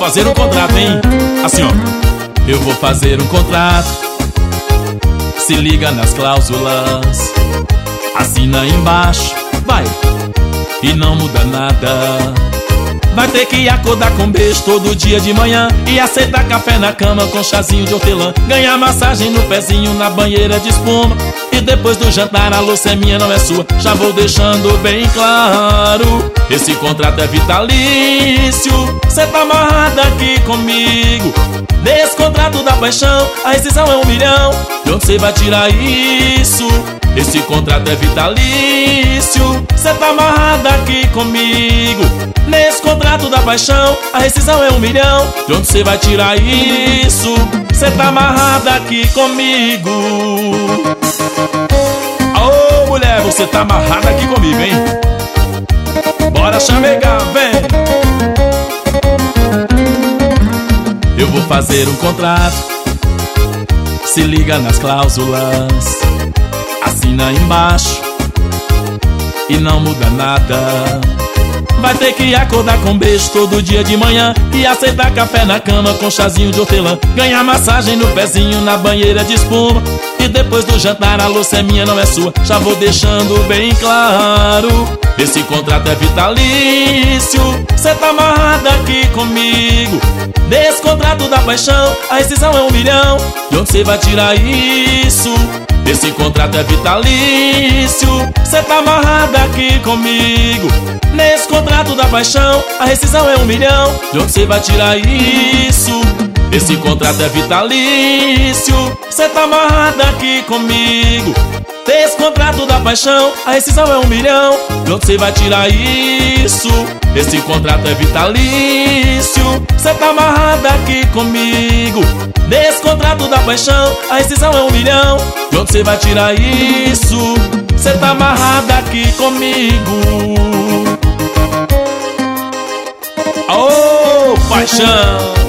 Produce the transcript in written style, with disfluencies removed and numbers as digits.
fazer um contrato, hein? Assim, ó. Eu vou fazer um contrato. Se liga nas cláusulas. Assina embaixo, vai. E não muda nada. Vai ter que acordar com beijo todo dia de manhã e aceitar café na cama com chazinho de hortelã. Ganhar massagem no pezinho na banheira de espuma. E depois do jantar a louça é minha, não é sua. Já vou deixando bem claro, esse contrato é vitalício. Cê tá amarrado aqui comigo. Nesse contrato da paixão, a rescisão é 1 milhão. De onde cê vai tirar isso? Esse contrato é vitalício. Cê tá amarrado aqui comigo. Nesse contrato da paixão, a rescisão é 1 milhão. De onde cê vai tirar isso? Cê tá amarrado aqui comigo. Ô mulher, você tá amarrada aqui comigo, hein? Bora chamegar, vem! Eu vou fazer um contrato. Se liga nas cláusulas. Assina embaixo e não muda nada. Vai ter que acordar com beijo todo dia de manhã e aceitar café na cama com chazinho de hortelã. Ganhar massagem no pezinho na banheira de espuma. E depois do jantar a louça é minha, não é sua. Já vou deixando bem claro, esse contrato é vitalício. Cê tá amarrado aqui comigo. Nesse contrato da paixão, a rescisão é 1 milhão. De onde cê vai tirar isso? Esse contrato é vitalício. Cê tá amarrado aqui comigo. Nesse contrato da paixão, a rescisão é 1 milhão. De onde cê vai tirar isso? Esse contrato é vitalício. Cê tá amarrado aqui comigo. Nesse contrato da paixão, a rescisão é 1 milhão. De onde cê vai tirar isso? Esse contrato é vitalício. Cê tá amarrado aqui comigo. Nesse contrato da paixão, a rescisão é 1 milhão. De onde cê vai tirar isso? Cê tá amarrado aqui comigo. Ô, paixão!